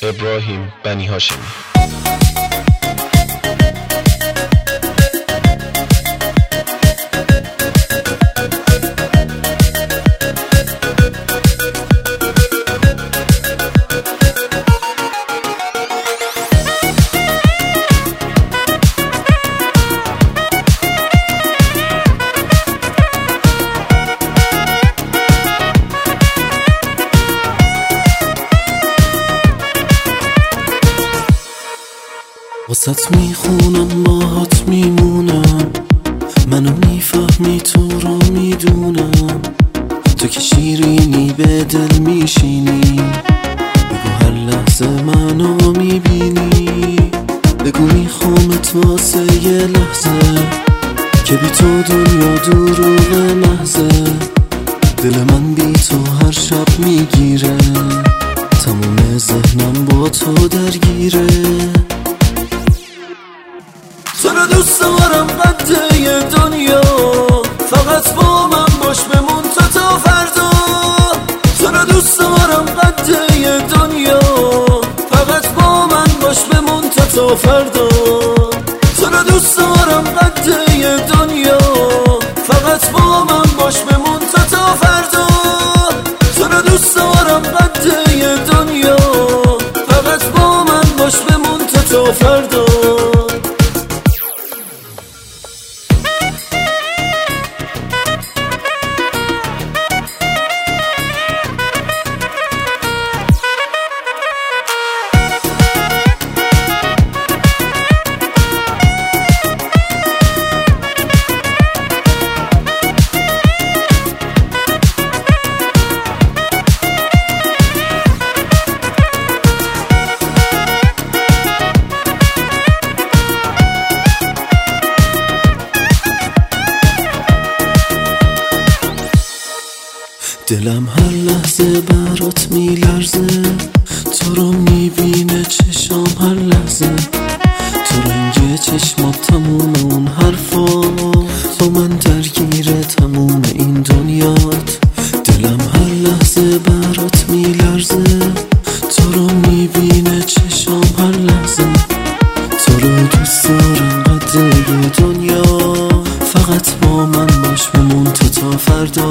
ابراهیم بنی هاشمی. واسط میخونم باهات میمونم، منو میفهمی تو رو میدونم، تو که شیرینی به دل میشینی، بگو هر لحظه منو میبینی، بگو میخوامت واسه یه لحظه که بی تو دنیا دروغ محضه، دل من بی تو هر شب میگیره، تموم ذهنم با تو درگیره، تو رو دوست دارم قده دنیا، فقط با من باش بمون تا فردا، تو رو دوست دارم قده دنیا، فقط با من باش بمون تا فردا، تو رو دوست دارم قده دنیا، فقط با من باش بمون تا فردا، تو رو دوست دارم قده دنیا، فقط با من باش بمون تا فردا. دلم هر لحظه برات میلرزه، تو رو میبینه چشام هر لحظه، تو رنگ چشمات تموم اون حرفا، با من درگیره تموم این دنیات، دلم هر لحظه برات میلرزه، تو رو میبینه چشام هر لحظه، تو رو دوست دارم قدر دنیا، فقط با من باش بمون تا فردا،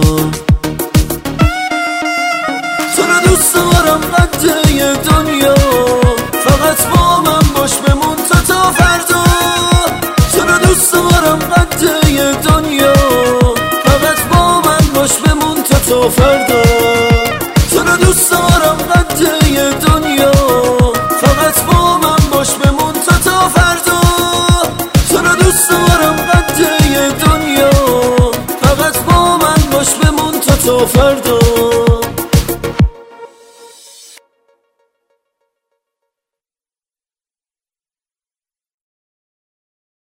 دوست دارم قده دنیا، فقط با من باش بمون تا فردا، تو رو دوست دارم قده دنیا، فقط با من باش بمون تا فردا، تو رو دوست دارم قده دنیا، فقط با من باش بمون تا فردا، تو رو دوست دارم قده دنیا، فقط با من باش بمون تا فردا.